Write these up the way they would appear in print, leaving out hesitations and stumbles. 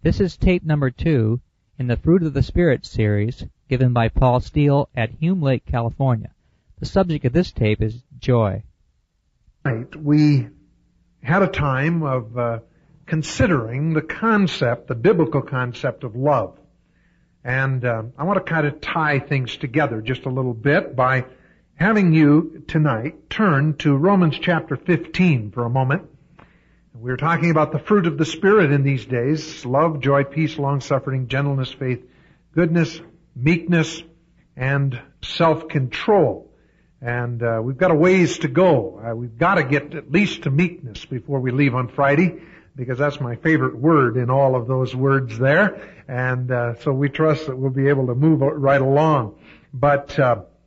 This is tape number 2 in the Fruit of the Spirit series given by Paul Steele at Hume Lake, California. The subject of this tape is joy. Right. We had a time of considering the concept, the biblical concept of love. And I want to kind of tie things together just a little bit by having you tonight turn to Romans chapter 15 for a moment. We're talking about the fruit of the Spirit in these days: love, joy, peace, long-suffering, gentleness, faith, goodness, meekness, and self-control. And we've got a ways to go. We've got to get at least to meekness before we leave on Friday, because that's my favorite word in all of those words there. And so we trust that we'll be able to move right along. But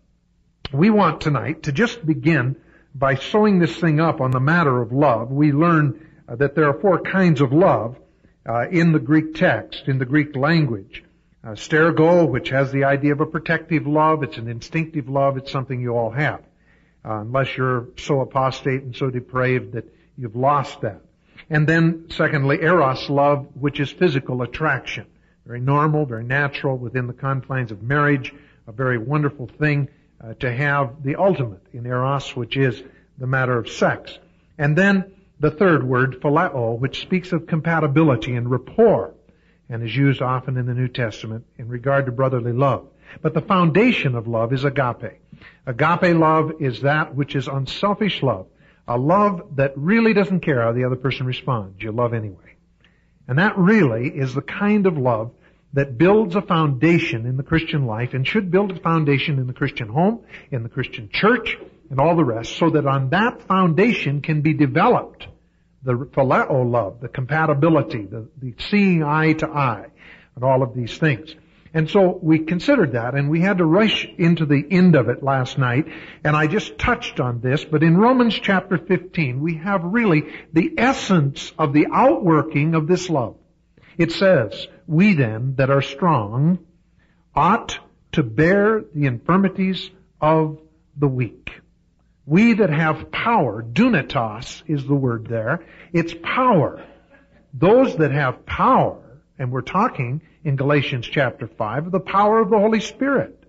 we want tonight to just begin by sewing this thing up on the matter of love. We learn that there are 4 kinds of love in the Greek text, in the Greek language. Stergo, which has the idea of a protective love. It's an instinctive love. It's something you all have, unless you're so apostate and so depraved that you've lost that. And then, secondly, eros love, which is physical attraction. Very normal, very natural, within the confines of marriage, a very wonderful thing to have the ultimate in eros, which is the matter of sex. And then the third word, phileo, which speaks of compatibility and rapport, and is used often in the New Testament in regard to brotherly love. But the foundation of love is agape. Agape love is that which is unselfish love, a love that really doesn't care how the other person responds. You love anyway. And that really is the kind of love that builds a foundation in the Christian life, and should build a foundation in the Christian home, in the Christian church, and all the rest, so that on that foundation can be developed the phileo love, the compatibility, the seeing eye to eye, and all of these things. And so we considered that, and we had to rush into the end of it last night, and I just touched on this, but in Romans chapter 15, we have really the essence of the outworking of this love. It says, "We then that are strong ought to bear the infirmities of the weak." We that have power, dunatos is the word there. It's power. Those that have power, and we're talking in Galatians chapter 5, the power of the Holy Spirit.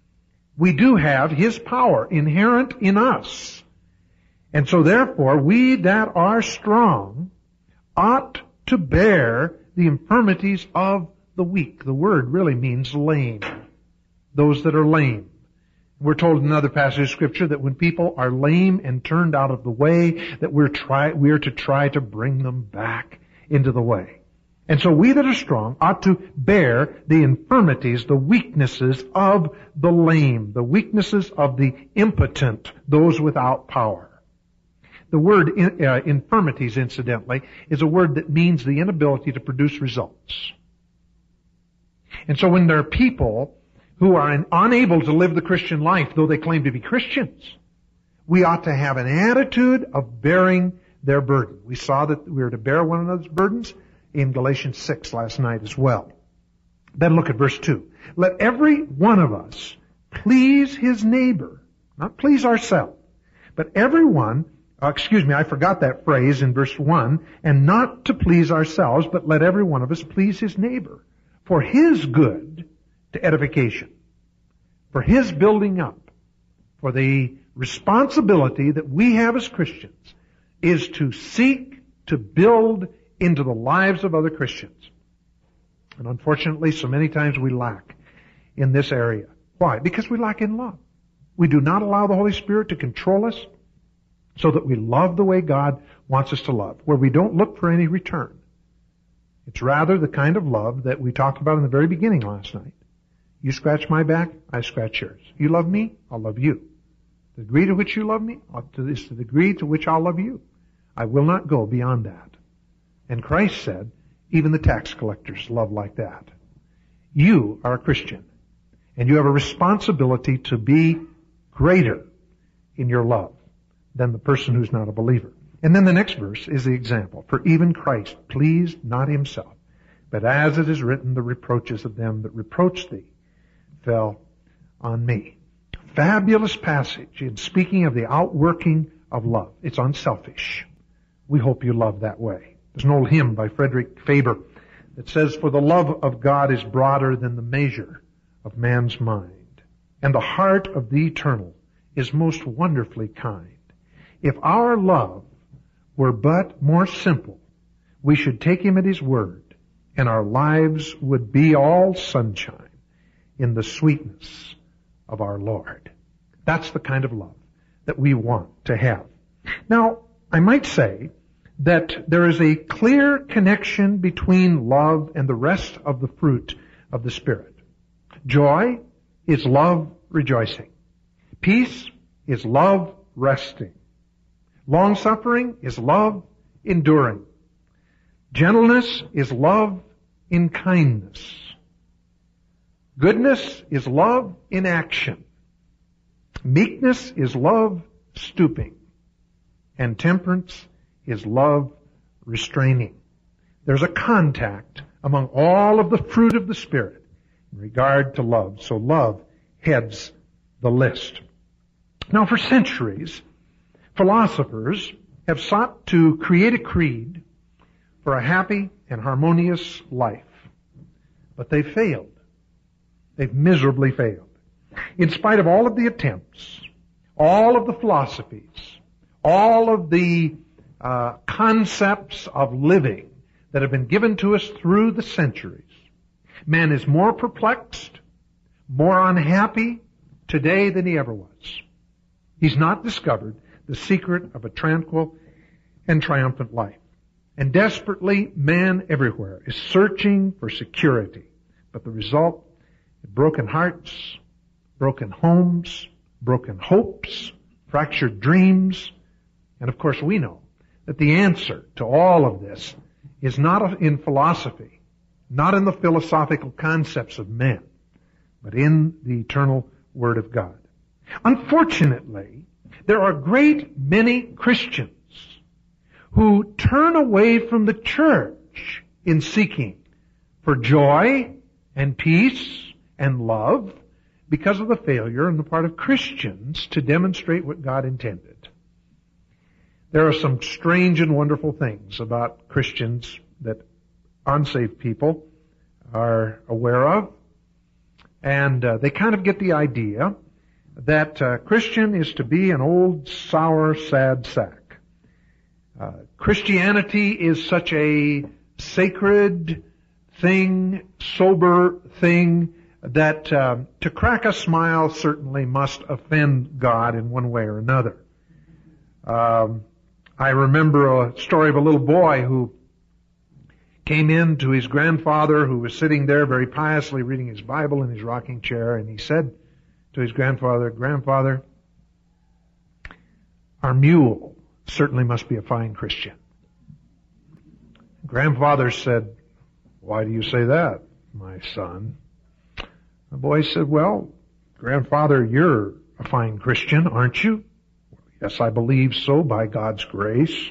We do have His power inherent in us. And so therefore, we that are strong ought to bear the infirmities of the weak. The word really means lame. Those that are lame. We're told in another passage of Scripture that when people are lame and turned out of the way, that we're to try to bring them back into the way. And so we that are strong ought to bear the infirmities, the weaknesses of the lame, the weaknesses of the impotent, those without power. The word infirmities, incidentally, is a word that means the inability to produce results. And so when there are people who are unable to live the Christian life, though they claim to be Christians, we ought to have an attitude of bearing their burden. We saw that we are to bear one another's burdens in Galatians 6 last night as well. Then look at verse 2. Let every one of us please his neighbor, not please ourselves, but everyone, I forgot that phrase in verse 1, and not to please ourselves, but let every one of us please his neighbor, for his good to edification, for his building up, for the responsibility that we have as Christians is to seek to build into the lives of other Christians. And unfortunately, so many times we lack in this area. Why? Because we lack in love. We do not allow the Holy Spirit to control us so that we love the way God wants us to love, where we don't look for any return. It's rather the kind of love that we talked about in the very beginning last night. You scratch my back, I scratch yours. You love me, I'll love you. The degree to which you love me is the degree to which I'll love you. I will not go beyond that. And Christ said, even the tax collectors love like that. You are a Christian, and you have a responsibility to be greater in your love than the person who's not a believer. And then the next verse is the example. For even Christ pleased not himself, but as it is written, the reproaches of them that reproach thee fell on me. Fabulous passage in speaking of the outworking of love. It's unselfish. We hope you love that way. There's an old hymn by Frederick Faber that says, "For the love of God is broader than the measure of man's mind, and the heart of the eternal is most wonderfully kind." If our love were but more simple, we should take Him at His word, and our lives would be all sunshine in the sweetness of our Lord. That's the kind of love that we want to have. Now, I might say that there is a clear connection between love and the rest of the fruit of the Spirit. Joy is love rejoicing. Peace is love resting. Long-suffering is love enduring. Gentleness is love in kindness. Goodness is love in action. Meekness is love stooping. And temperance is love restraining. There's a contact among all of the fruit of the Spirit in regard to love. So love heads the list. Now, for centuries, philosophers have sought to create a creed for a happy and harmonious life. But they've failed. They've miserably failed. In spite of all of the attempts, all of the philosophies, all of the concepts of living that have been given to us through the centuries, man is more perplexed, more unhappy today than he ever was. He's not discovered the secret of a tranquil and triumphant life. And desperately, man everywhere is searching for security. But the result, broken hearts, broken homes, broken hopes, fractured dreams. And of course we know that the answer to all of this is not in philosophy, not in the philosophical concepts of men, but in the eternal Word of God. Unfortunately, there are a great many Christians who turn away from the church in seeking for joy and peace and love because of the failure on the part of Christians to demonstrate what God intended. There are some strange and wonderful things about Christians that unsaved people are aware of, and they kind of get the idea that Christian is to be an old, sour, sad sack. Christianity is such a sacred thing, sober thing, that to crack a smile certainly must offend God in one way or another. I remember a story of a little boy who came in to his grandfather, who was sitting there very piously reading his Bible in his rocking chair, and he said to his grandfather, "Grandfather, our mule certainly must be a fine Christian." Grandfather said, "Why do you say that, my son?" The boy said, "Well, Grandfather, you're a fine Christian, aren't you?" "Yes, I believe so, by God's grace."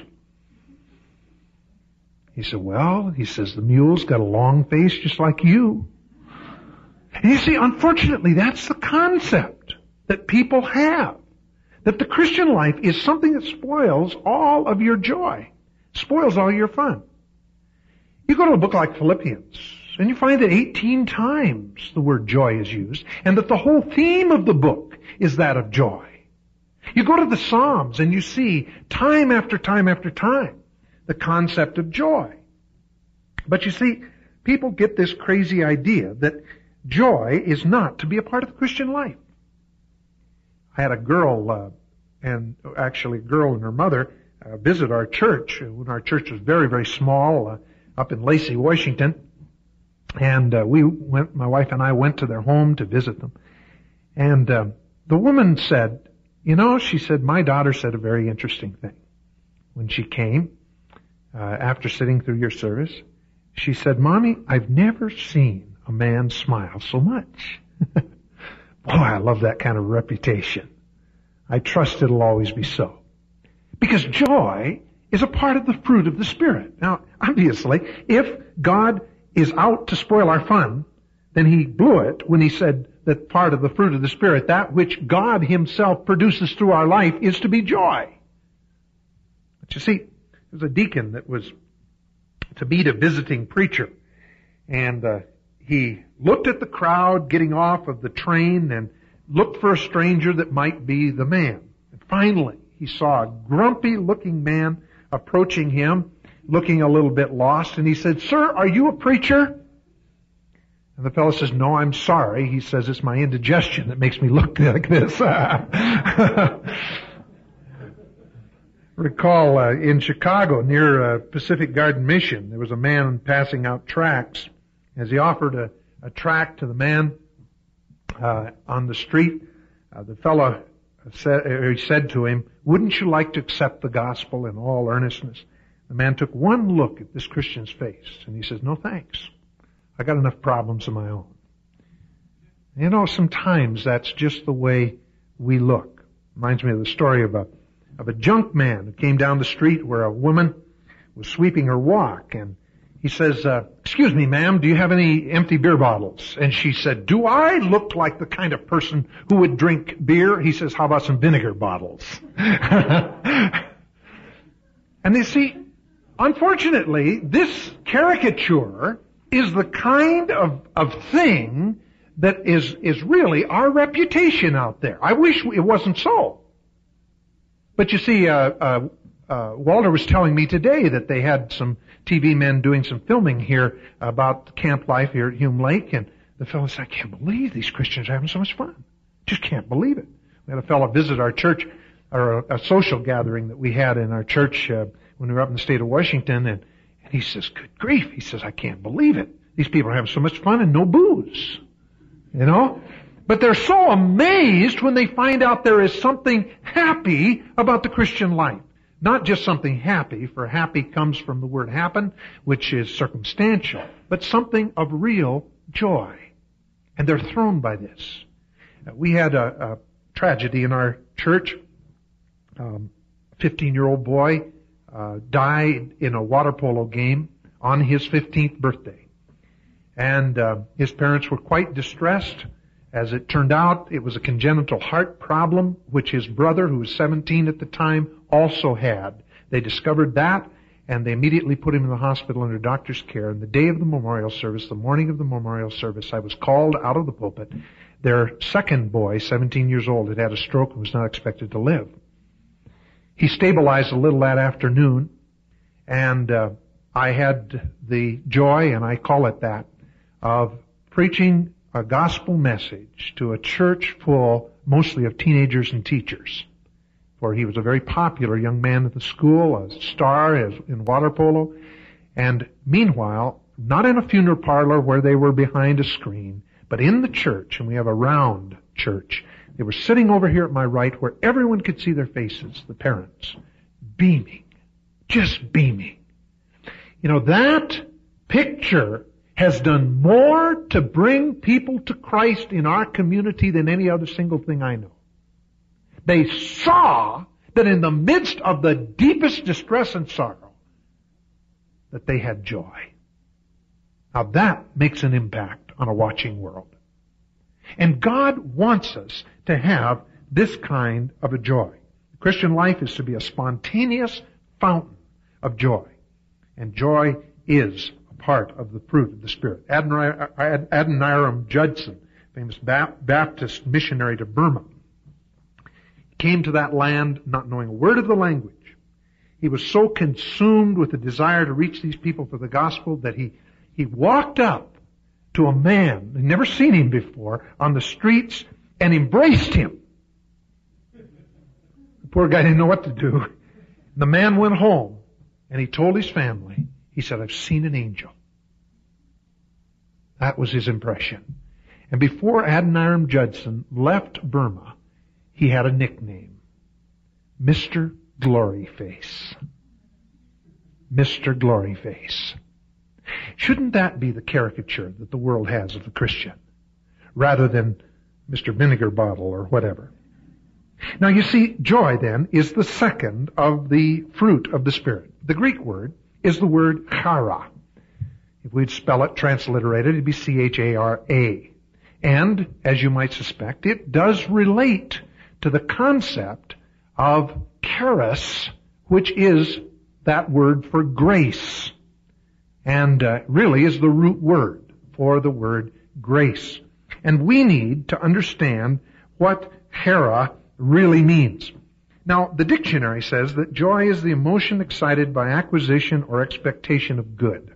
He said, "Well," he says, "the mule's got a long face just like you." And you see, unfortunately, that's the concept that people have. That the Christian life is something that spoils all of your joy, spoils all your fun. You go to a book like Philippians, and you find that 18 times the word joy is used, and that the whole theme of the book is that of joy. You go to the Psalms, and you see time after time after time the concept of joy. But you see, people get this crazy idea that joy is not to be a part of the Christian life. I had a girl, and actually a girl and her mother, visit our church when our church was very, very small, up in Lacey, Washington. And my wife and I went to their home to visit them. And the woman said, she said, "My daughter said a very interesting thing when she came after sitting through your service." She said, "Mommy, I've never seen a man smile so much." Boy, I love that kind of reputation. I trust it'll always be so. Because joy is a part of the fruit of the Spirit. Now, obviously, if God is out to spoil our fun, then He blew it when He said that part of the fruit of the Spirit, that which God Himself produces through our life, is to be joy. But you see, there's a deacon that was to meet a visiting preacher. And he looked at the crowd getting off of the train and looked for a stranger that might be the man. And finally, he saw a grumpy-looking man approaching him, looking a little bit lost, and he said, "Sir, are you a preacher?" And the fellow says, "No, I'm sorry." He says, "It's my indigestion that makes me look like this." Recall in Chicago, near Pacific Garden Mission, there was a man passing out tracts. As he offered a tract to the man on the street, the fellow said to him, "Wouldn't you like to accept the gospel?" in all earnestness. The man took one look at this Christian's face, and he says, "No thanks. I got enough problems of my own." You know, sometimes that's just the way we look. Reminds me of the story of a junk man who came down the street where a woman was sweeping her walk, and he says, "Excuse me, ma'am, do you have any empty beer bottles?" And she said, "Do I look like the kind of person who would drink beer?" He says, "How about some vinegar bottles?" And you see, unfortunately, this caricature is the kind of thing that is really our reputation out there. I wish it wasn't so. But you see, Walter was telling me today that they had some TV men doing some filming here about camp life here at Hume Lake, and the fellow said, "I can't believe these Christians are having so much fun. Just can't believe it." We had a fellow visit our church, or a social gathering that we had in our church when we were up in the state of Washington, and he says, "Good grief," he says, "I can't believe it. These people are having so much fun and no booze." You know? But they're so amazed when they find out there is something happy about the Christian life. Not just something happy, for happy comes from the word happen, which is circumstantial, but something of real joy. And they're thrown by this. We had a tragedy in our church. 15-year-old boy died in a water polo game on his 15th birthday. And his parents were quite distressed. As it turned out, it was a congenital heart problem, which his brother, who was 17 at the time, also had. They discovered that, and they immediately put him in the hospital under doctor's care. And the day of the memorial service, the morning of the memorial service, I was called out of the pulpit. Their second boy, 17 years old, had had a stroke and was not expected to live. He stabilized a little that afternoon, and I had the joy, and I call it that, of preaching a gospel message to a church full mostly of teenagers and teachers. For he was a very popular young man at the school, a star in water polo. And meanwhile, not in a funeral parlor where they were behind a screen, but in the church, and we have a round church. They were sitting over here at my right where everyone could see their faces, the parents, beaming, just beaming. You know, that picture has done more to bring people to Christ in our community than any other single thing I know. They saw that in the midst of the deepest distress and sorrow, that they had joy. Now that makes an impact on a watching world. And God wants us to have this kind of a joy. The Christian life is to be a spontaneous fountain of joy. And joy is part of the fruit of the Spirit. Adoniram Judson, famous Baptist missionary to Burma, came to that land not knowing a word of the language. He was so consumed with the desire to reach these people for the gospel that he walked up to a man, he'd never seen him before, on the streets and embraced him. The poor guy didn't know what to do. The man went home and he told his family, he said, "I've seen an angel." That was his impression. And before Adoniram Judson left Burma, he had a nickname. Mr. Gloryface. Mr. Gloryface. Shouldn't that be the caricature that the world has of the Christian, rather than Mr. Vinegar Bottle or whatever? Now you see, joy then is the second of the fruit of the Spirit. The Greek word is the word chara. If we'd spell it transliterated, it'd be C-H-A-R-A. And, as you might suspect, it does relate to the concept of charis, which is that word for grace. and really is the root word for the word grace. And we need to understand what hera really means. Now, the dictionary says that joy is the emotion excited by acquisition or expectation of good.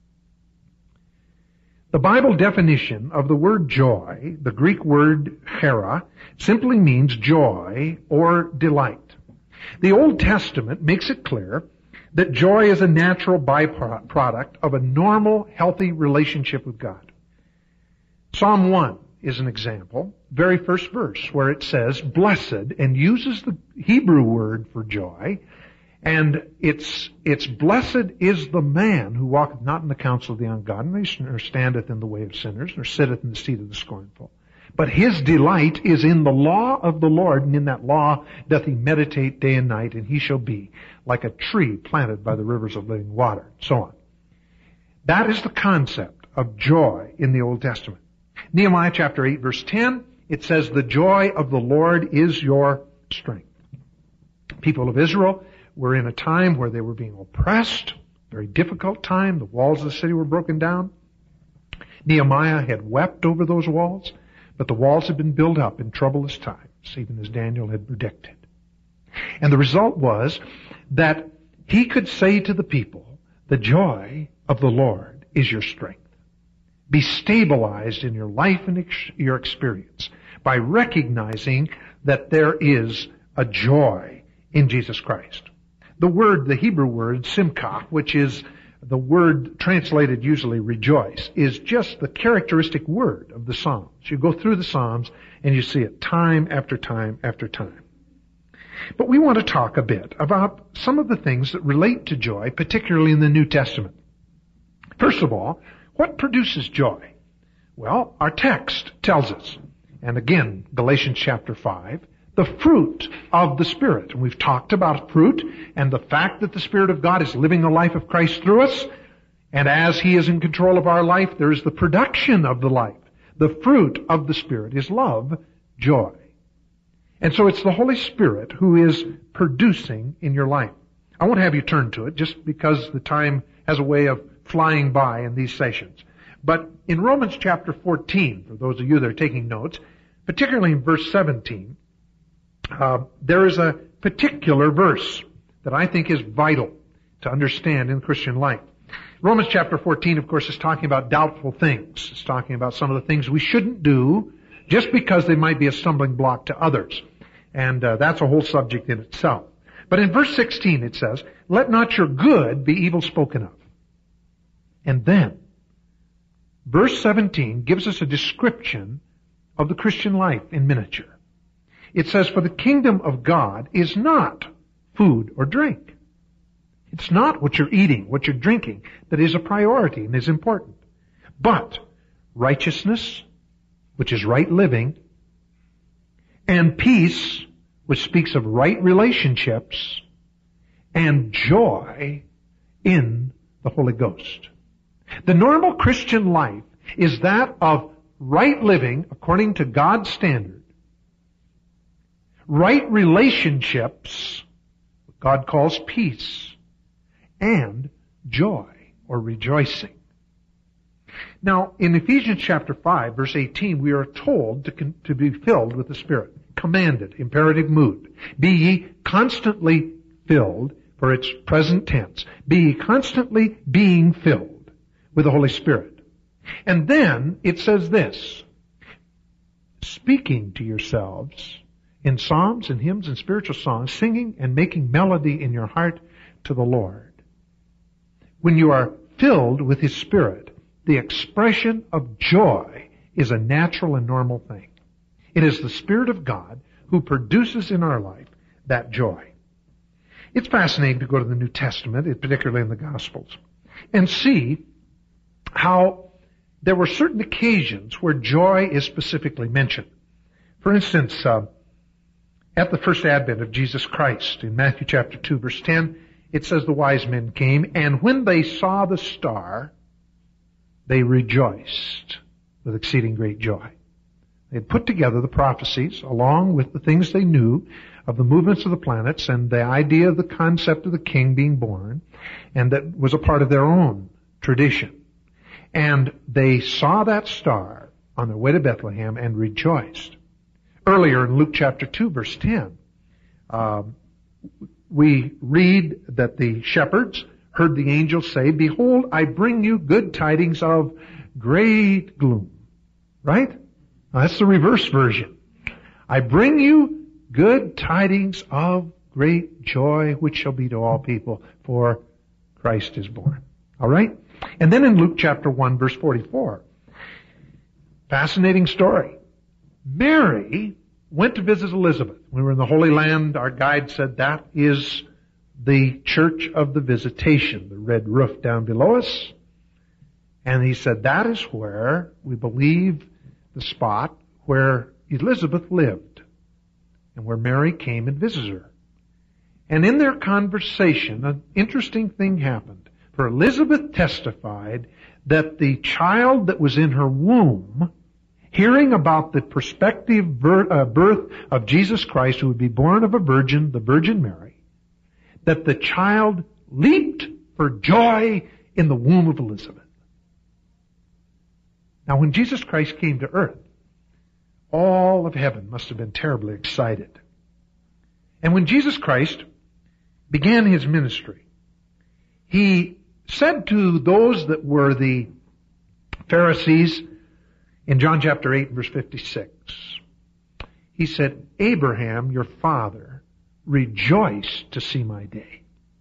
The Bible definition of the word joy, the Greek word hera, simply means joy or delight. The Old Testament makes it clear that joy is a natural byproduct of a normal, healthy relationship with God. Psalm 1 is an example, very first verse, where it says, blessed, and uses the Hebrew word for joy, and it's blessed is the man who walketh not in the counsel of the ungodly, nor standeth in the way of sinners, nor sitteth in the seat of the scornful. But his delight is in the law of the Lord, and in that law doth he meditate day and night, and he shall be like a tree planted by the rivers of living water, so on. That is the concept of joy in the Old Testament. Nehemiah chapter 8 verse 10, it says, the joy of the Lord is your strength. People of Israel were in a time where they were being oppressed, very difficult time. The walls of the city were broken down. Nehemiah had wept over those walls, but the walls had been built up in troublous times, even as Daniel had predicted. And the result was that he could say to the people, the joy of the Lord is your strength. Be stabilized in your life and your experience by recognizing that there is a joy in Jesus Christ. The Hebrew word, simcha, which is the word translated usually rejoice, is just the characteristic word of the Psalms. You go through the Psalms and you see it time after time after time. But we want to talk a bit about some of the things that relate to joy, particularly in the New Testament. First of all, what produces joy? Well, our text tells us, and again, Galatians chapter 5, the fruit of the Spirit. And we've talked about fruit and the fact that the Spirit of God is living the life of Christ through us. And as He is in control of our life, there is the production of the life. The fruit of the Spirit is love, joy. And so it's the Holy Spirit who is producing in your life. I won't have you turn to it just because the time has a way of flying by in these sessions. But in Romans chapter 14, for those of you that are taking notes, particularly in verse 17, there is a particular verse that I think is vital to understand in the Christian life. Romans chapter 14, of course, is talking about doubtful things. It's talking about some of the things we shouldn't do just because they might be a stumbling block to others. And that's a whole subject in itself. But in verse 16 it says, let not your good be evil spoken of. And then, verse 17 gives us a description of the Christian life in miniature. It says, for the kingdom of God is not food or drink. It's not what you're eating, what you're drinking, that is a priority and is important. But righteousness, which is right living, and peace, which speaks of right relationships, and joy in the Holy Ghost. The normal Christian life is that of right living according to God's standard, right relationships, what God calls peace, and joy or rejoicing. Now, in Ephesians chapter 5, verse 18, we are told to be filled with the Spirit. Commanded, imperative mood. Be ye constantly filled, for its present tense. Be ye constantly being filled with the Holy Spirit. And then it says this, speaking to yourselves in psalms and hymns and spiritual songs, singing and making melody in your heart to the Lord. When you are filled with His Spirit, the expression of joy is a natural and normal thing. It is the Spirit of God who produces in our life that joy. It's fascinating to go to the New Testament, particularly in the Gospels, and see how there were certain occasions where joy is specifically mentioned. For instance, at the first advent of Jesus Christ, in Matthew chapter 2, verse 10, it says the wise men came, and when they saw the star, they rejoiced with exceeding great joy. They had put together the prophecies along with the things they knew of the movements of the planets and the idea of the concept of the king being born, and that was a part of their own tradition. And they saw that star on their way to Bethlehem and rejoiced. Earlier in Luke chapter 2, verse 10, we read that the shepherds heard the angel say, "Behold, I bring you good tidings of great gloom." Right? Now, that's the reverse version. I bring you good tidings of great joy, which shall be to all people, for Christ is born. All right? And then in Luke chapter 1, verse 44, fascinating story. Mary went to visit Elizabeth. We were in the Holy Land. Our guide said that is the Church of the Visitation, the red roof down below us. And he said that is where we believe the spot where Elizabeth lived and where Mary came and visited her. And in their conversation, an interesting thing happened. For Elizabeth testified that the child that was in her womb, hearing about the prospective birth of Jesus Christ, who would be born of a virgin, the Virgin Mary, that the child leaped for joy in the womb of Elizabeth. Now, when Jesus Christ came to earth, all of heaven must have been terribly excited. And when Jesus Christ began his ministry, he said to those that were the Pharisees in John chapter 8, verse 56, he said, "Abraham, your father, rejoiced to see my day."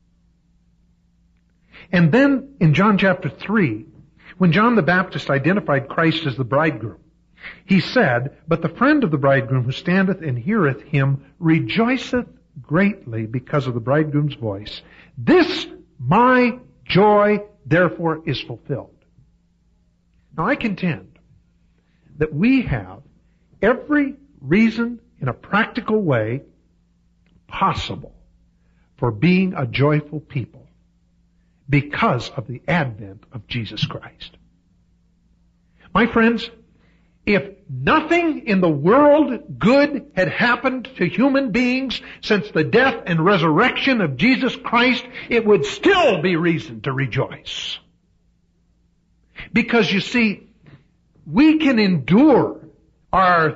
And then in John chapter 3, when John the Baptist identified Christ as the bridegroom, he said, "But the friend of the bridegroom who standeth and heareth him rejoiceth greatly because of the bridegroom's voice. This my joy therefore is fulfilled." Now I contend that we have every reason in a practical way possible for being a joyful people because of the advent of Jesus Christ. My friends, if nothing in the world good had happened to human beings since the death and resurrection of Jesus Christ, it would still be reason to rejoice. Because you see, we can endure our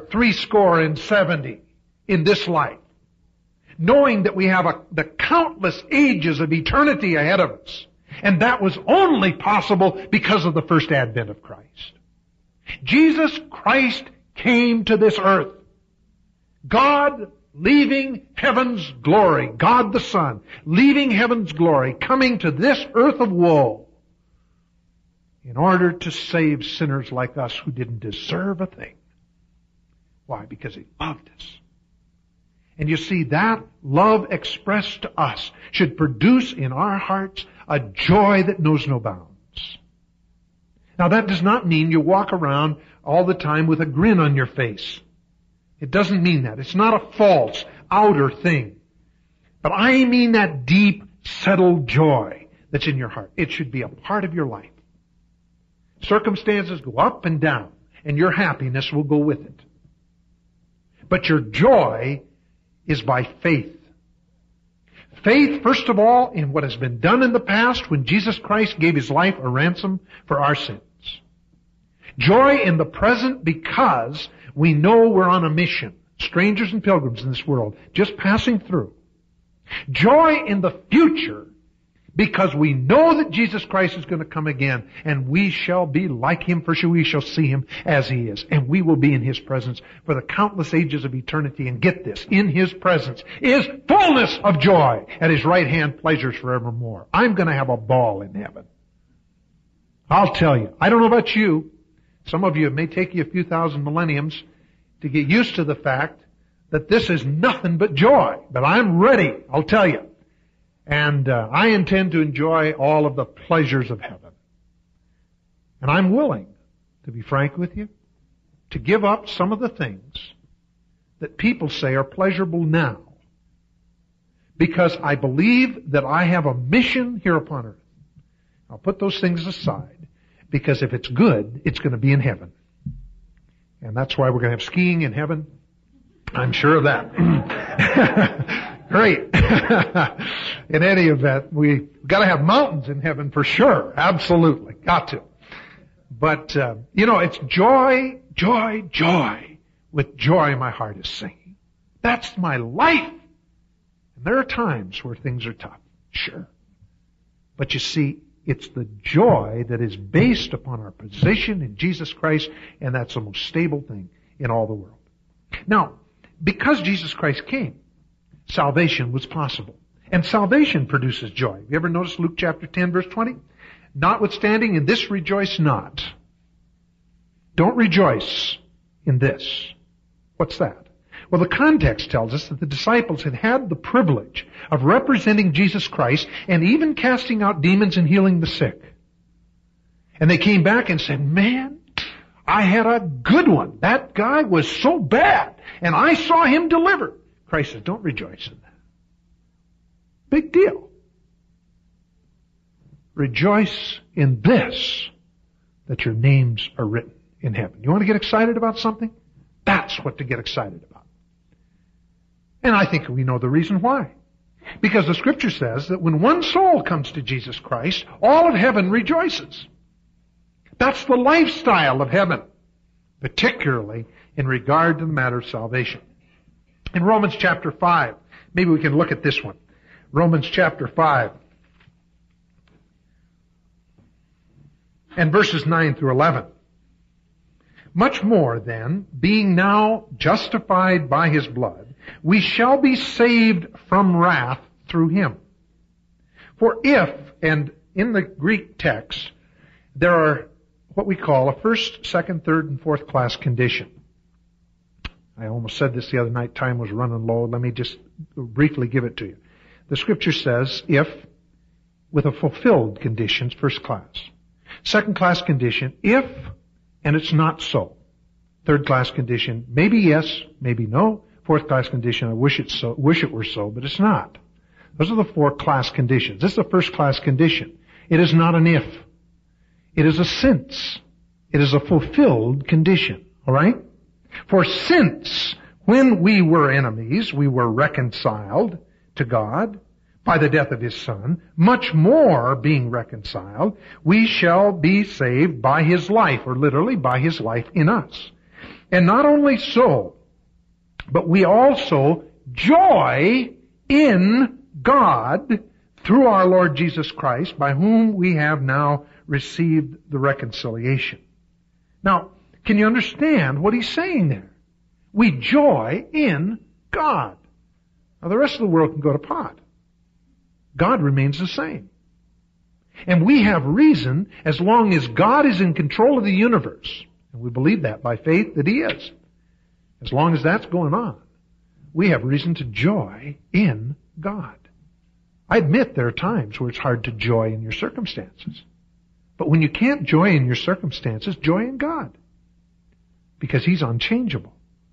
70 in this life, knowing that we have the countless ages of eternity ahead of us. And that was only possible because of the first advent of Christ. Jesus Christ came to this earth. God leaving heaven's glory, God the Son, leaving heaven's glory, coming to this earth of woe in order to save sinners like us who didn't deserve a thing. Why? Because He loved us. And you see, that love expressed to us should produce in our hearts a joy that knows no bounds. Now that does not mean you walk around all the time with a grin on your face. It doesn't mean that. It's not a false, outer thing. But I mean that deep, settled joy that's in your heart. It should be a part of your life. Circumstances go up and down, and your happiness will go with it. But your joy is by faith. Faith, first of all, in what has been done in the past when Jesus Christ gave His life a ransom for our sins. Joy in the present because we know we're on a mission. Strangers and pilgrims in this world, just passing through. Joy in the future because we know that Jesus Christ is going to come again and we shall be like Him, for we shall see Him as He is. And we will be in His presence for the countless ages of eternity. And get this, in His presence is fullness of joy. At His right hand pleasures forevermore. I'm going to have a ball in heaven. I'll tell you. I don't know about you. Some of you, it may take you a few thousand millenniums to get used to the fact that this is nothing but joy. But I'm ready, I'll tell you. And I intend to enjoy all of the pleasures of heaven. And I'm willing, to be frank with you, to give up some of the things that people say are pleasurable now. Because I believe that I have a mission here upon earth. I'll put those things aside. Because if it's good, it's going to be in heaven. And that's why we're going to have skiing in heaven. I'm sure of that. Great. in any event, we've got to have mountains in heaven for sure. Absolutely. Got to. But, it's joy, joy, joy. With joy my heart is singing. That's my life. And there are times where things are tough. Sure. But you see, it's the joy that is based upon our position in Jesus Christ, and that's the most stable thing in all the world. Now, because Jesus Christ came, salvation was possible. And salvation produces joy. Have you ever noticed Luke chapter 10, verse 20? Notwithstanding, in this rejoice not. Don't rejoice in this. What's that? Well, the context tells us that the disciples had had the privilege of representing Jesus Christ and even casting out demons and healing the sick. And they came back and said, man, I had a good one. That guy was so bad, and I saw him deliver. Christ says, don't rejoice in that. Big deal. Rejoice in this, that your names are written in heaven. You want to get excited about something? That's what to get excited about. And I think we know the reason why. Because the Scripture says that when one soul comes to Jesus Christ, all of heaven rejoices. That's the lifestyle of heaven, particularly in regard to the matter of salvation. In Romans chapter 5, maybe we can look at this one. Romans chapter 5 and verses 9 through 11. Much more then, being now justified by His blood, we shall be saved from wrath through Him. For if, and in the Greek text, there are what we call a first, second, third, and fourth class condition. I almost said this the other night, time was running low. Let me just briefly give it to you. The Scripture says, if, with a fulfilled conditions, first class. Second class condition, if, and it's not so. Third class condition, maybe yes, maybe no. Fourth class condition, I wish it were so, but it's not. Those are the four class conditions. This is the first class condition. It is not an if. It is a since. It is a fulfilled condition. All right? For since, when we were enemies, we were reconciled to God by the death of His Son, much more being reconciled, we shall be saved by His life, or literally by His life in us. And not only so, but we also joy in God through our Lord Jesus Christ, by whom we have now received the reconciliation. Now, can you understand what he's saying there? We joy in God. Now, the rest of the world can go to pot. God remains the same. And we have reason, as long as God is in control of the universe, and we believe that by faith that He is, as long as that's going on, we have reason to joy in God. I admit there are times where it's hard to joy in your circumstances. But when you can't joy in your circumstances, joy in God. Because He's unchangeable.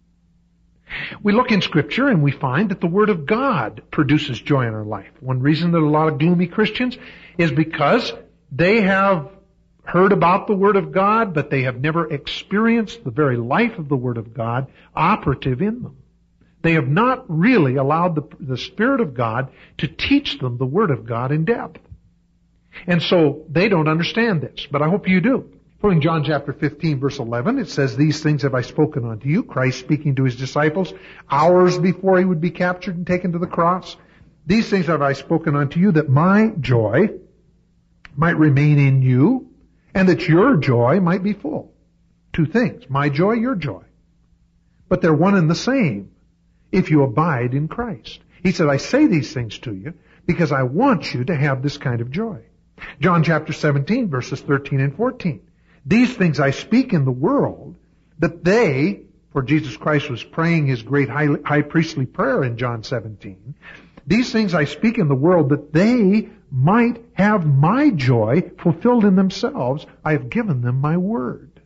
We look in Scripture and we find that the Word of God produces joy in our life. One reason that a lot of gloomy Christians is because they have heard about the Word of God, but they have never experienced the very life of the Word of God operative in them. They have not really allowed the Spirit of God to teach them the Word of God in depth. And so they don't understand this, but I hope you do. For in John chapter 15, verse 11, it says, "These things have I spoken unto you," Christ speaking to His disciples, hours before He would be captured and taken to the cross. "These things have I spoken unto you, that my joy might remain in you, and that your joy might be full." Two things, my joy, your joy. But they're one and the same if you abide in Christ. He said, "I say these things to you because I want you to have this kind of joy." John chapter 17, verses 13 and 14. "These things I speak in the world, that they," for Jesus Christ was praying His great high priestly prayer in John 17, "These things I speak in the world, that they might have my joy fulfilled in themselves. I have given them my word."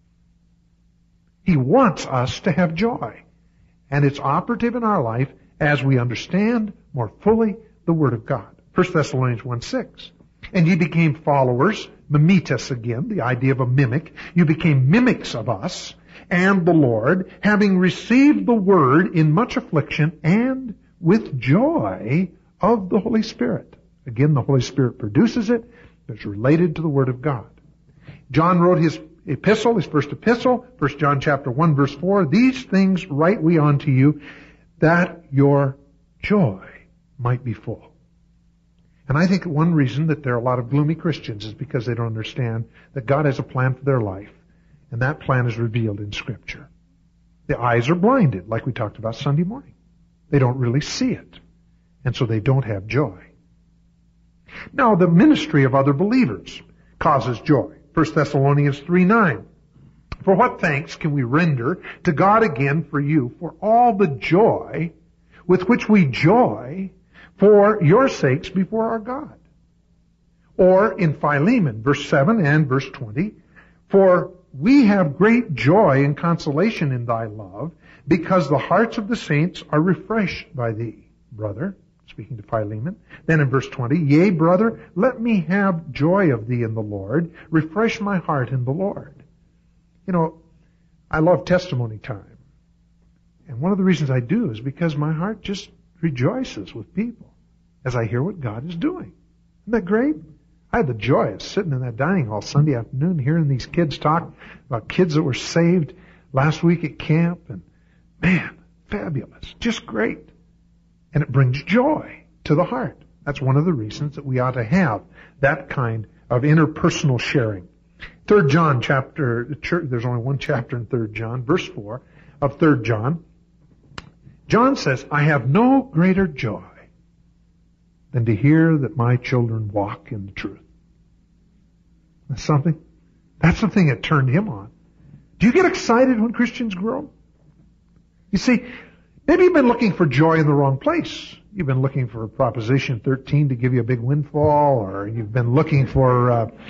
He wants us to have joy. And it's operative in our life as we understand more fully the Word of God. 1 Thessalonians 1:6. "And ye became followers," mimetes again, the idea of a mimic. "You became mimics of us and the Lord, having received the Word in much affliction and with joy of the Holy Spirit. Again, the Holy Spirit produces it. It's related to the Word of God. John wrote his epistle, his first epistle, 1 John chapter 1, verse 4, "These things write we unto you, that your joy might be full." And I think one reason that there are a lot of gloomy Christians is because they don't understand that God has a plan for their life, and that plan is revealed in Scripture. The eyes are blinded, like we talked about Sunday morning. They don't really see it, and so they don't have joy. Now, the ministry of other believers causes joy. 1 Thessalonians 3:9. "For what thanks can we render to God again for you, for all the joy with which we joy for your sakes before our God?" Or in Philemon, verse 7 and verse 20, "For we have great joy and consolation in thy love, because the hearts of the saints are refreshed by thee, brother." Speaking to Philemon. Then in verse 20, "Yea, brother, let me have joy of thee in the Lord. Refresh my heart in the Lord." You know, I love testimony time. And one of the reasons I do is because my heart just rejoices with people as I hear what God is doing. Isn't that great? I had the joy of sitting in that dining hall Sunday afternoon hearing these kids talk about kids that were saved last week at camp. And man, fabulous. Just great. And it brings joy to the heart. That's one of the reasons that we ought to have that kind of interpersonal sharing. 3 John chapter, there's only one chapter in 3 John, verse 4 of 3 John. John says, "I have no greater joy than to hear that my children walk in the truth." That's something. That's the thing that turned him on. Do you get excited when Christians grow? You see, maybe you've been looking for joy in the wrong place. You've been looking for Proposition 13 to give you a big windfall, or you've been looking for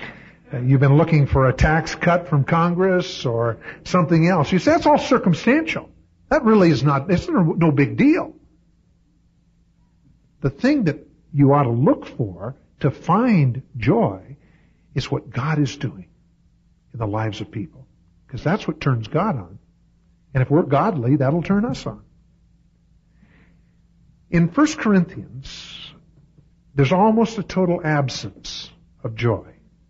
a tax cut from Congress or something else. You say that's all circumstantial. That really is not. It's no big deal. The thing that you ought to look for to find joy is what God is doing in the lives of people, because that's what turns God on. And if we're godly, that'll turn us on. In 1 Corinthians, there's almost a total absence of joy.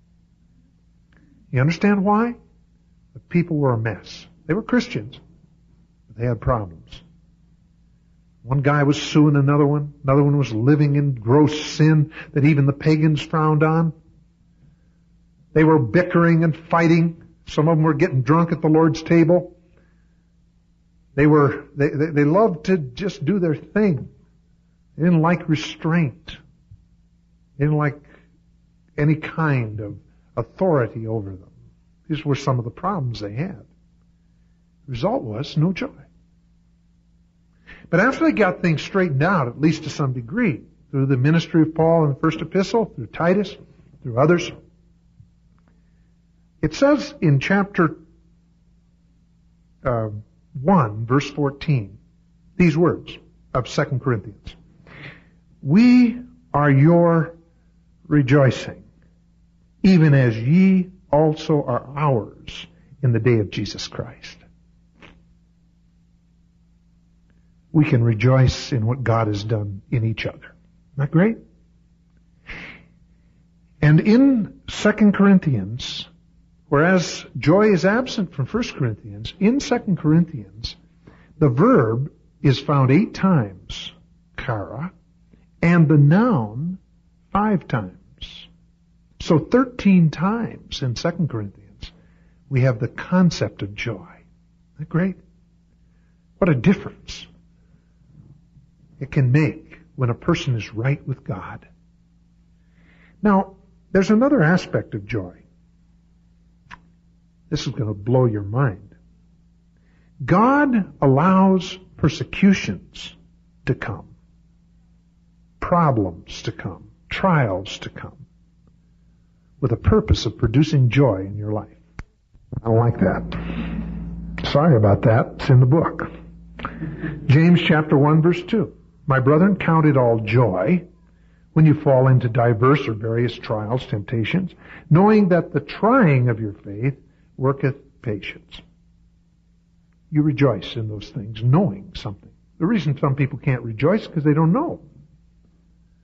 You understand why? The people were a mess. They were Christians, but they had problems. One guy was suing another one. Another one was living in gross sin that even the pagans frowned on. They were bickering and fighting. Some of them were getting drunk at the Lord's table. They loved to just do their thing. They didn't like restraint. They didn't like any kind of authority over them. These were some of the problems they had. The result was no joy. But after they got things straightened out, at least to some degree, through the ministry of Paul in the first epistle, through Titus, through others, it says in chapter 1, verse 14, these words of 2 Corinthians. "We are your rejoicing, even as ye also are ours in the day of Jesus Christ." We can rejoice in what God has done in each other. Isn't that great? And in 2 Corinthians, whereas joy is absent from 1 Corinthians, in 2 Corinthians, the verb is found 8 times, chara, and the noun 5 times. So 13 times in 2 Corinthians, we have the concept of joy. Isn't that great? What a difference it can make when a person is right with God. Now, there's another aspect of joy. This is going to blow your mind. God allows persecutions to come, problems to come, trials to come, with a purpose of producing joy in your life. I don't like that. Sorry about that. It's in the book. James chapter 1, verse 2. "My brethren, count it all joy when you fall into diverse or various trials, temptations, knowing that the trying of your faith worketh patience." You rejoice in those things, knowing something. The reason some people can't rejoice is because they don't know.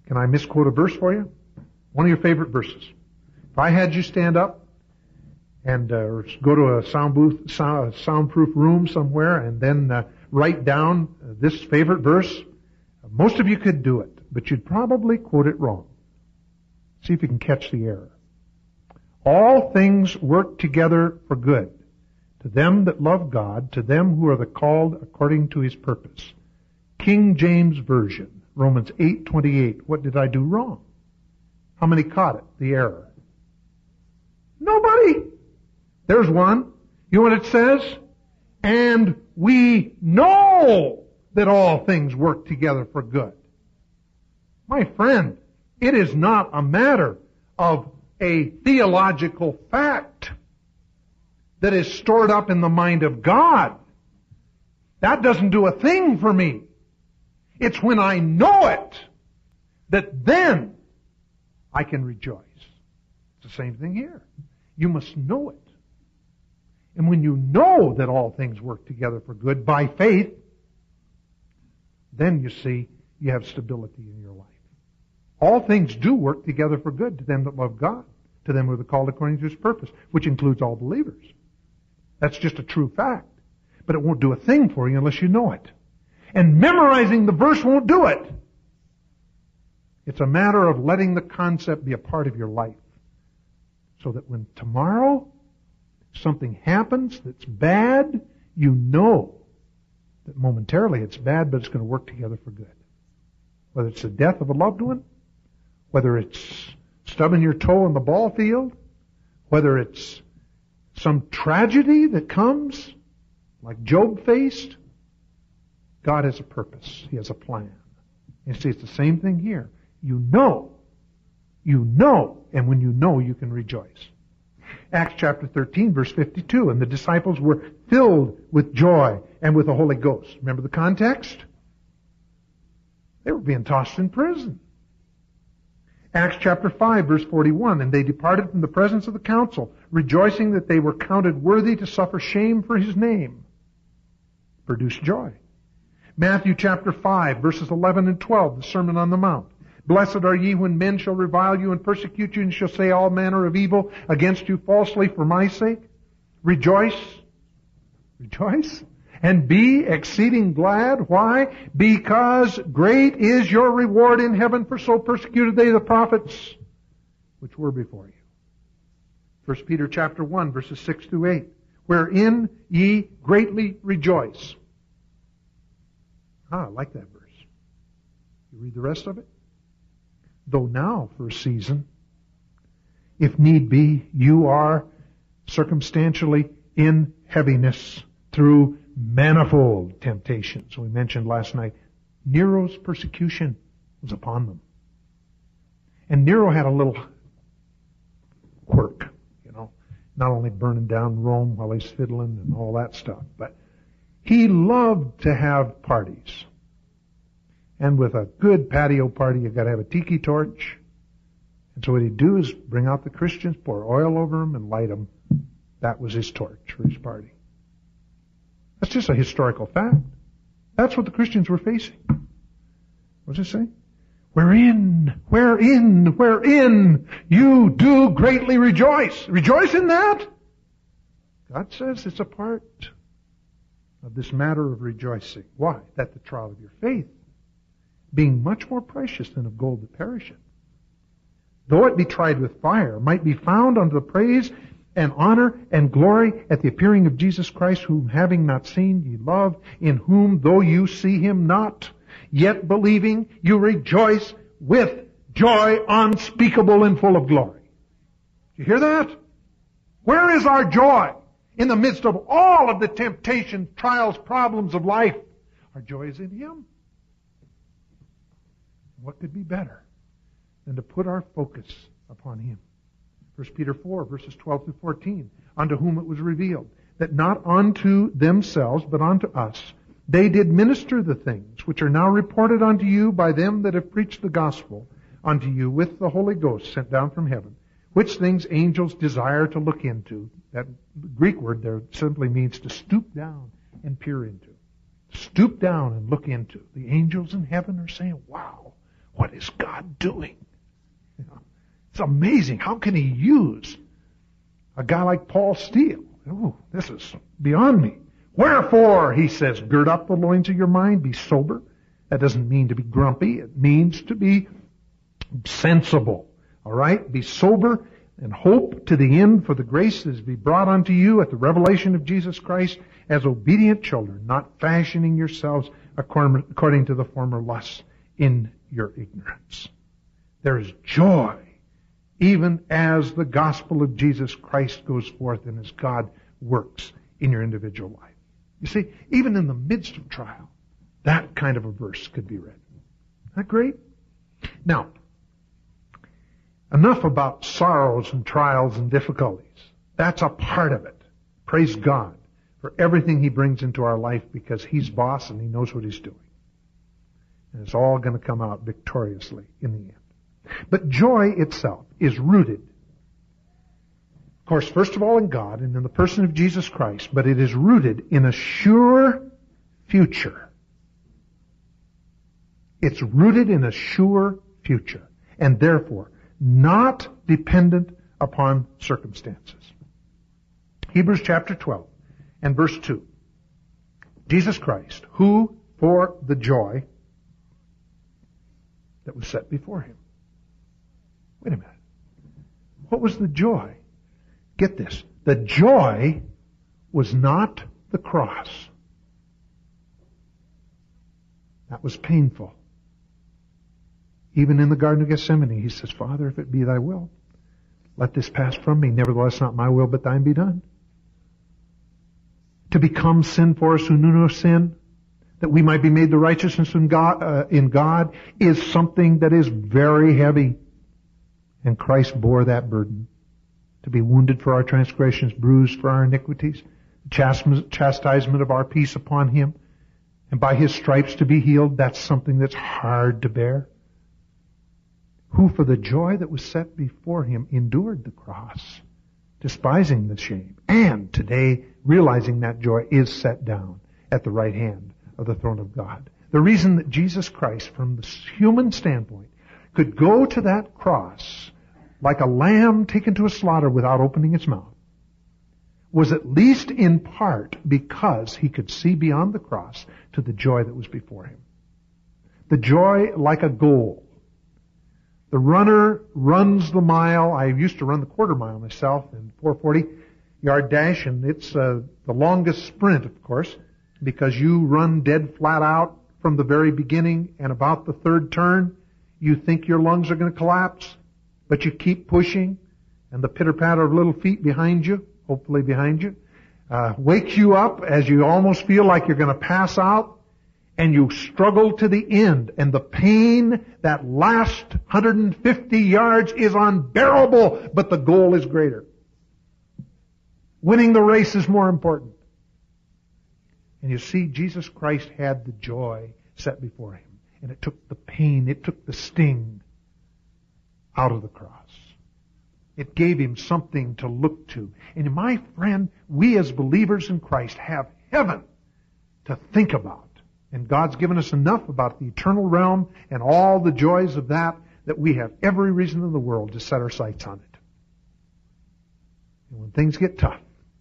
Can I misquote a verse for you? One of your favorite verses. If I had you stand up and go to a soundproof room somewhere and then write down this favorite verse, most of you could do it, but you'd probably quote it wrong. See if you can catch the error. All things work together for good, to them that love God, to them who are the called according to His purpose. King James Version, Romans 8:28. What did I do wrong? How many caught it? The error. Nobody. There's one. You know what it says? And we know that all things work together for good. My friend, it is not a matter of a theological fact that is stored up in the mind of God. That doesn't do a thing for me. It's when I know it that then I can rejoice. It's the same thing here. You must know it. And when you know that all things work together for good by faith, then you see you have stability in your life. All things do work together for good to them that love God, to them who are called according to His purpose, which includes all believers. That's just a true fact. But it won't do a thing for you unless you know it. And memorizing the verse won't do it. It's a matter of letting the concept be a part of your life. So that when tomorrow something happens that's bad, you know that momentarily it's bad, but it's going to work together for good. Whether it's the death of a loved one, whether it's stubbing your toe in the ball field, whether it's some tragedy that comes, like Job faced, God has a purpose. He has a plan. You see, it's the same thing here. You know, and when you know, you can rejoice. Acts chapter 13, verse 52, and the disciples were filled with joy and with the Holy Ghost. Remember the context? They were being tossed in prison. Acts chapter 5, verse 41, and they departed from the presence of the council, rejoicing that they were counted worthy to suffer shame for His name. Produced joy. Matthew chapter 5, verses 11 and 12, the Sermon on the Mount. Blessed are ye when men shall revile you and persecute you and shall say all manner of evil against you falsely for my sake. Rejoice. Rejoice. And be exceeding glad. Why? Because great is your reward in heaven, for so persecuted they the prophets which were before you. 1 Peter chapter 1, verses 6 through 8. Wherein ye greatly rejoice. I like that verse. You read the rest of it? Though now, for a season, if need be, you are circumstantially in heaviness through manifold temptations. We mentioned last night, Nero's persecution was upon them. And Nero had a little quirk, not only burning down Rome while he's fiddling and all that stuff, but he loved to have parties. And with a good patio party, you've got to have a tiki torch. And so what he'd do is bring out the Christians, pour oil over them, and light them. That was his torch for his party. That's just a historical fact. That's what the Christians were facing. What does it say? Wherein you do greatly rejoice. Rejoice in that? God says it's a part of this matter of rejoicing. Why? That the trial of your faith, being much more precious than of gold that perisheth, though it be tried with fire, might be found unto the praise and honor and glory at the appearing of Jesus Christ, whom having not seen ye love, in whom though you see Him not, yet believing you rejoice with joy unspeakable and full of glory. Do you hear that? Where is our joy? In the midst of all of the temptations, trials, problems of life, our joy is in Him. What could be better than to put our focus upon Him? 1 Peter 4, verses 12 through 14, unto whom it was revealed, that not unto themselves, but unto us, they did minister the things which are now reported unto you by them that have preached the gospel unto you with the Holy Ghost sent down from heaven, which things angels desire to look into. That Greek word there simply means to stoop down and peer into. Stoop down and look into. The angels in heaven are saying, wow, What is God doing? You know, it's amazing. How can He use a guy like Paul Steele? Oh, this is beyond me. Wherefore, he says, gird up the loins of your mind, be sober. That doesn't mean to be grumpy. It means to be sensible. All right? Be sober and hope to the end for the grace that is to be brought unto you at the revelation of Jesus Christ as obedient children, not fashioning yourselves according to the former lusts in your ignorance. There is joy even as the gospel of Jesus Christ goes forth and as God works in your individual life. You see, even in the midst of trial, that kind of a verse could be read. Isn't that great? Now, enough about sorrows and trials and difficulties. That's a part of it. Praise God for everything He brings into our life because He's boss and He knows what He's doing. And it's all going to come out victoriously in the end. But joy itself is rooted, of course, first of all in God and in the person of Jesus Christ, but it is rooted in a sure future. It's rooted in a sure future, and therefore not dependent upon circumstances. Hebrews chapter 12 and verse 2. Jesus Christ, who for the joy that was set before Him. Wait a minute. What was the joy? Get this. The joy was not the cross. That was painful. Even in the Garden of Gethsemane, He says, Father, if it be Thy will, let this pass from me. Nevertheless, not my will, but Thine be done. To become sin for us who knew no sin, that we might be made the righteousness in God, is something that is very heavy. And Christ bore that burden. To be wounded for our transgressions, bruised for our iniquities, chastisement of our peace upon Him, and by His stripes to be healed, that's something that's hard to bear. Who for the joy that was set before Him endured the cross, despising the shame, and today realizing that joy is set down at the right hand of the throne of God. The reason that Jesus Christ, from the human standpoint, could go to that cross like a lamb taken to a slaughter without opening its mouth was at least in part because He could see beyond the cross to the joy that was before Him. The joy like a goal. The runner runs the mile. I used to run the quarter mile myself in 440-yard dash, and it's the longest sprint, of course, because you run dead flat out from the very beginning, and about the third turn, you think your lungs are going to collapse, but you keep pushing, and the pitter-patter of little feet behind you, hopefully behind you, wakes you up as you almost feel like you're going to pass out, and you struggle to the end, and the pain, that last 150 yards is unbearable, but the goal is greater. Winning the race is more important. And you see, Jesus Christ had the joy set before Him, and it took the pain, it took the sting out of the cross. It gave Him something to look to. And my friend, we as believers in Christ have heaven to think about. And God's given us enough about the eternal realm and all the joys of that we have every reason in the world to set our sights on it. And when things get tough,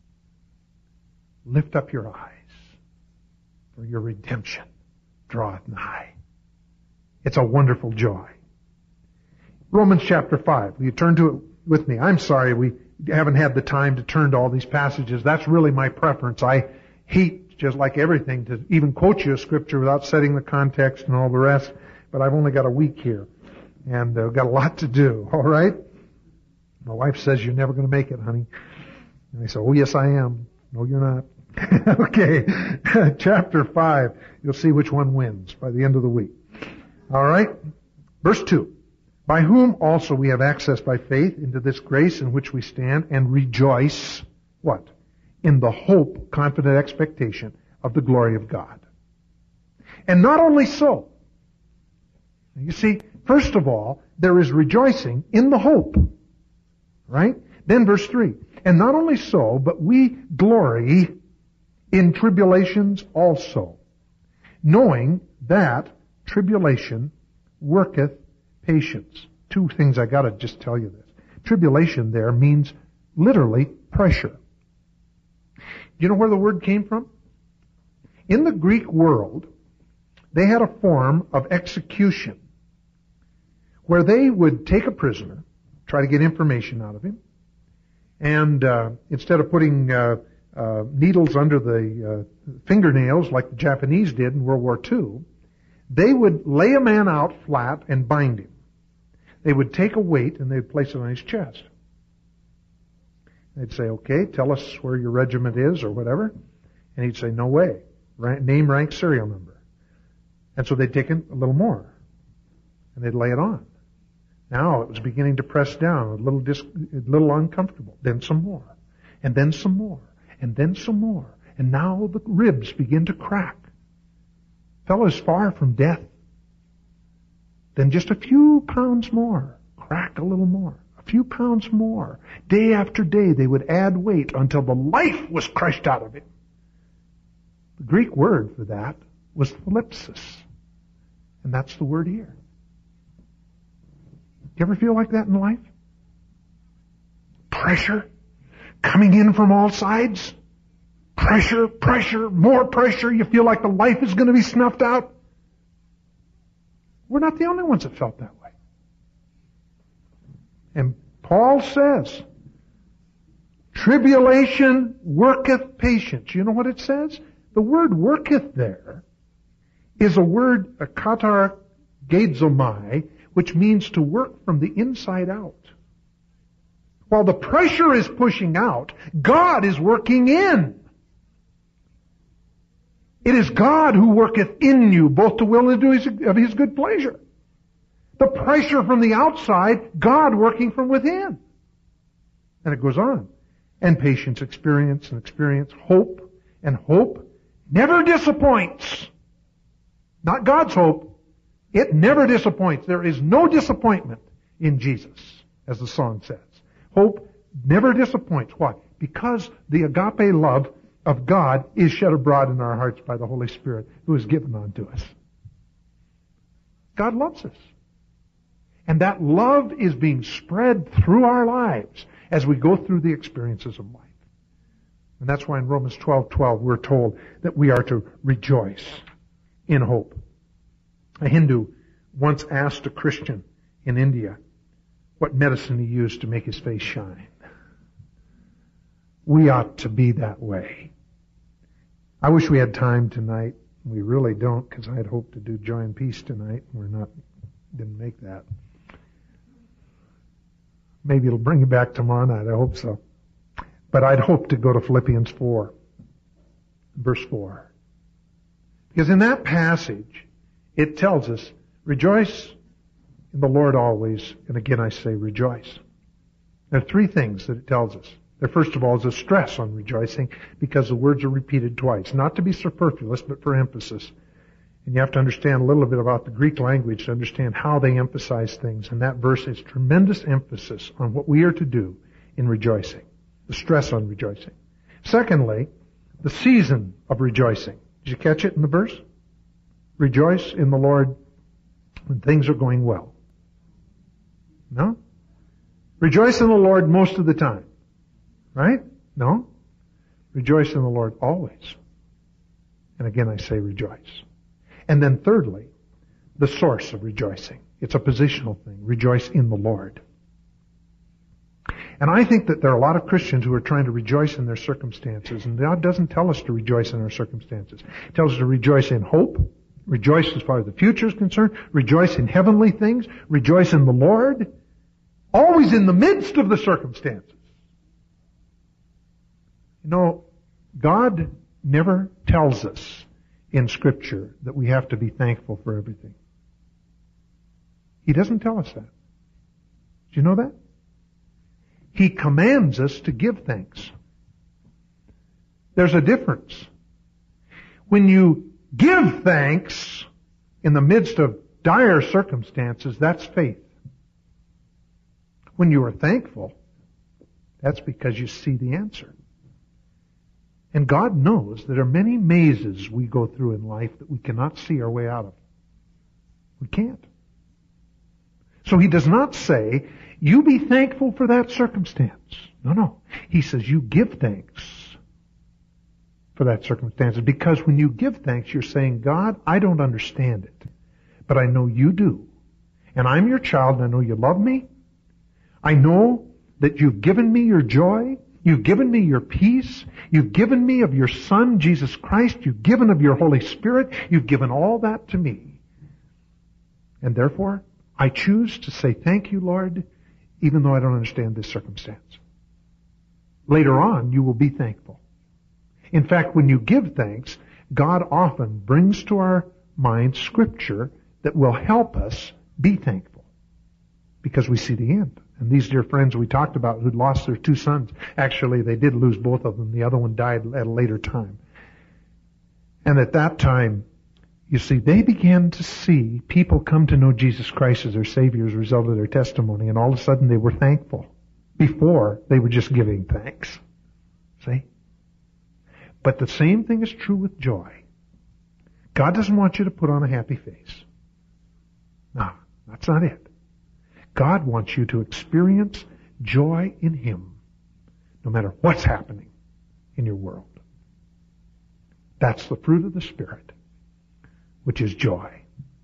lift up your eyes, for your redemption draweth nigh. It's a wonderful joy. Romans chapter 5. Will you turn to it with me? I'm sorry we haven't had the time to turn to all these passages. That's really my preference. I hate, just like everything, to even quote you a scripture without setting the context and all the rest. But I've only got a week here. And I've got a lot to do. All right? My wife says, you're never going to make it, honey. And I say, oh, yes, I am. No, you're not. Okay. Chapter 5. You'll see which one wins by the end of the week. All right? Verse 2. By whom also we have access by faith into this grace in which we stand and rejoice, what? In the hope, confident expectation of the glory of God. And not only so. You see, first of all, there is rejoicing in the hope. Right? Then verse 3. And not only so, but we glory in tribulations also, knowing that tribulation worketh patience. Two things I gotta just tell you this. Tribulation there means literally pressure. Do you know where the word came from? In the Greek world, they had a form of execution where they would take a prisoner, try to get information out of him, and instead of putting needles under the fingernails like the Japanese did in World War II, they would lay a man out flat and bind him. They would take a weight and they'd place it on his chest. They'd say, okay, tell us where your regiment is or whatever. And he'd say, no way. Name, rank, serial number. And so they'd take a little more. And they'd lay it on. Now it was beginning to press down, a little uncomfortable. Then some more. And then some more. And then some more. And now the ribs begin to crack. Fellow is far from death. Then just a few pounds more. Crack a little more. A few pounds more. Day after day they would add weight until the life was crushed out of it. The Greek word for that was thlipsis. And that's the word here. Do you ever feel like that in life? Pressure coming in from all sides. Pressure, pressure, more pressure. You feel like the life is going to be snuffed out. We're not the only ones that felt that way. And Paul says, tribulation worketh patience. You know what it says? The word worketh there is a word, a katar gedzomai, which means to work from the inside out. While the pressure is pushing out, God is working in. It is God who worketh in you, both to will and to do of His good pleasure. The pressure from the outside, God working from within. And it goes on. And patience, experience, and experience, hope, and hope never disappoints. Not God's hope. It never disappoints. There is no disappointment in Jesus, as the song says. Hope never disappoints. Why? Because the agape love of God is shed abroad in our hearts by the Holy Spirit who is given unto us. God loves us. And that love is being spread through our lives as we go through the experiences of life. And that's why in Romans 12:12 we're told that we are to rejoice in hope. A Hindu once asked a Christian in India what medicine he used to make his face shine. We ought to be that way. I wish we had time tonight. We really don't, because I had hoped to do Joy and Peace tonight. Didn't make that. Maybe it'll bring you back tomorrow night. I hope so. But I'd hope to go to Philippians 4, verse 4. Because in that passage, it tells us, rejoice in the Lord always. And again I say rejoice. There are three things that it tells us. There, first of all, is a stress on rejoicing because the words are repeated twice. Not to be superfluous, but for emphasis. And you have to understand a little bit about the Greek language to understand how they emphasize things. And that verse is tremendous emphasis on what we are to do in rejoicing. The stress on rejoicing. Secondly, the season of rejoicing. Did you catch it in the verse? Rejoice in the Lord when things are going well. No? Rejoice in the Lord most of the time. Right? No? Rejoice in the Lord always. And again I say rejoice. And then thirdly, the source of rejoicing. It's a positional thing. Rejoice in the Lord. And I think that there are a lot of Christians who are trying to rejoice in their circumstances, and God doesn't tell us to rejoice in our circumstances. He tells us to rejoice in hope, rejoice as far as the future is concerned, rejoice in heavenly things, rejoice in the Lord, always in the midst of the circumstances. You know, God never tells us in Scripture that we have to be thankful for everything. He doesn't tell us that. Do you know that? He commands us to give thanks. There's a difference. When you give thanks in the midst of dire circumstances, that's faith. When you are thankful, that's because you see the answer. And God knows that there are many mazes we go through in life that we cannot see our way out of. We can't. So he does not say, you be thankful for that circumstance. No. He says, you give thanks for that circumstance. Because when you give thanks, you're saying, God, I don't understand it, but I know you do. And I'm your child, and I know you love me. I know that you've given me your joy. You've given me your peace. You've given me of your Son, Jesus Christ. You've given of your Holy Spirit. You've given all that to me. And therefore, I choose to say thank you, Lord, even though I don't understand this circumstance. Later on, you will be thankful. In fact, when you give thanks, God often brings to our mind Scripture that will help us be thankful, because we see the end. And these dear friends we talked about who'd lost their 2 sons, actually they did lose both of them. The other one died at a later time. And at that time, you see, they began to see people come to know Jesus Christ as their Savior as a result of their testimony, and all of a sudden they were thankful. Before, they were just giving thanks. See? But the same thing is true with joy. God doesn't want you to put on a happy face. No, that's not it. God wants you to experience joy in Him, no matter what's happening in your world. That's the fruit of the Spirit, which is joy.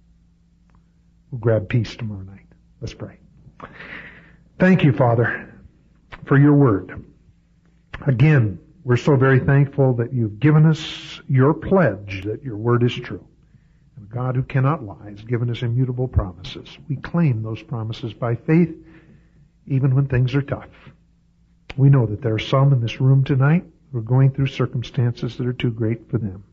We'll grab peace tomorrow night. Let's pray. Thank you, Father, for your word. Again, we're so very thankful that you've given us your pledge that your word is true. And God who cannot lie has given us immutable promises. We claim those promises by faith, even when things are tough. We know that there are some in this room tonight who are going through circumstances that are too great for them.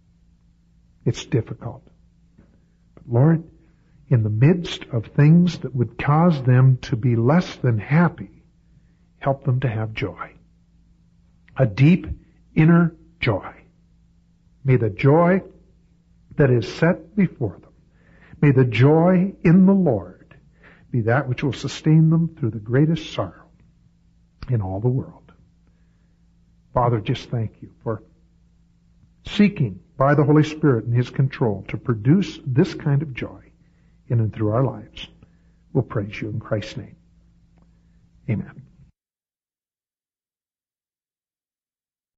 It's difficult. But Lord, in the midst of things that would cause them to be less than happy, help them to have joy. A deep inner joy. May the joy that is set before them, may the joy in the Lord be that which will sustain them through the greatest sorrow in all the world. Father, just thank you for seeking by the Holy Spirit and His control to produce this kind of joy in and through our lives. We'll praise you in Christ's name. Amen.